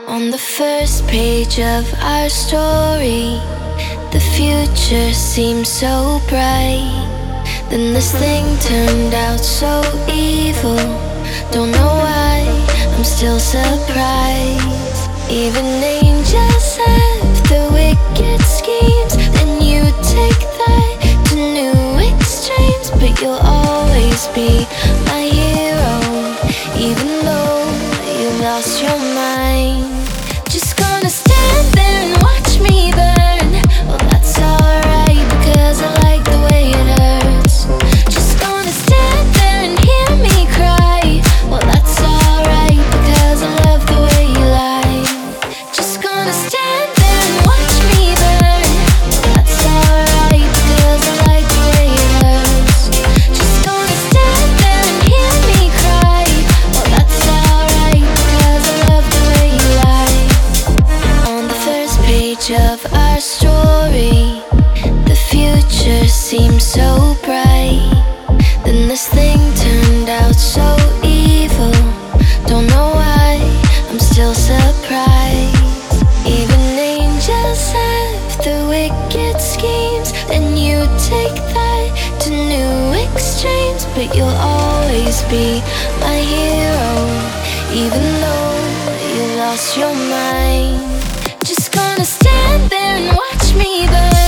On the first page of our story, the future seemed so bright. Then this thing turned out so evil. Don't know why, I'm still surprised. Even angels have their wicked schemes. Then you take that to new extremes. But you'll always be my hero, even though you lost your mind. Just gonna stand there and watch me burn. Well, that's alright, because I like the way it hurts. Just gonna stand there and hear me cry. Well, that's alright, because I love the way you lie. Just gonna stand there and watch me burn. Well, that's alright, because I like the way it hurts. Just gonna stand there and hear me cry. Well, that's alright, because I love the way you lie. On the first page of our story, the future seemed so bright. Then this thing turned out so evil. Don't know why, I'm still surprised. Even angels have their wicked schemes. Then you take that to new extremes. But you'll always be my hero, even though you lost your mind. Just gonna stand there and watch me burn.